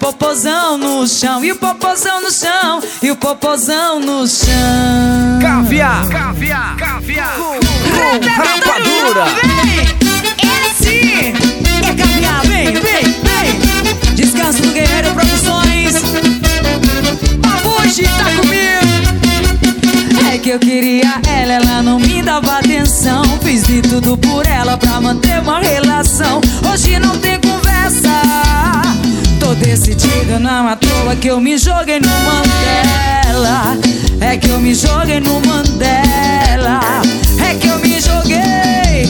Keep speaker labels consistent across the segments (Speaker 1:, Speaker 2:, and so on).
Speaker 1: popozão no chão, e o popozão no chão, e o popozão no chão.
Speaker 2: Caviar, caviar, caviar. Rapadura.
Speaker 1: Esse é caviar, vem, vem, vem. Descanso do Guerreiro Produções. Hoje tá comigo. É que eu queria ela não me dava atenção. Fiz de tudo por ela pra manter uma relação. Hoje não tem conversa. Tô decidido, não à toa que eu me joguei no Mandela. É que eu me joguei no Mandela. É que eu me joguei.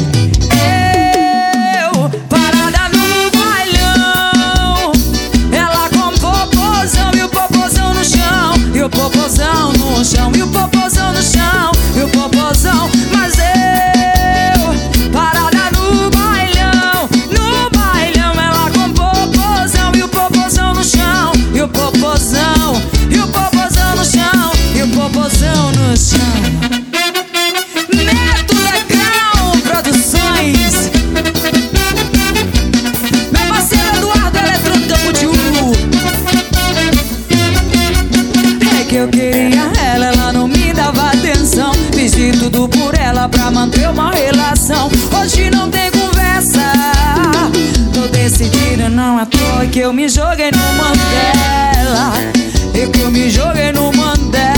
Speaker 1: Eu, parada no bailão. Ela com popozão e o popozão no chão. E o popozão no chão, e o popozão no chão, e o popozão. Mas eu, parada no bailão. No bailão, ela com popozão e o popozão no chão. E o popozão, e o popozão no chão, e o popozão no chão. Neto Legal Produções. Meu parceiro Eduardo Eletrônica Mutiuru. É que eu queria ela não me dava atenção. Fiz de tudo por ela pra manter uma relação. Hoje não tem conversa. Tô decidida, não à toa que eu me joguei no Mandela. E que eu me joguei no Mandela.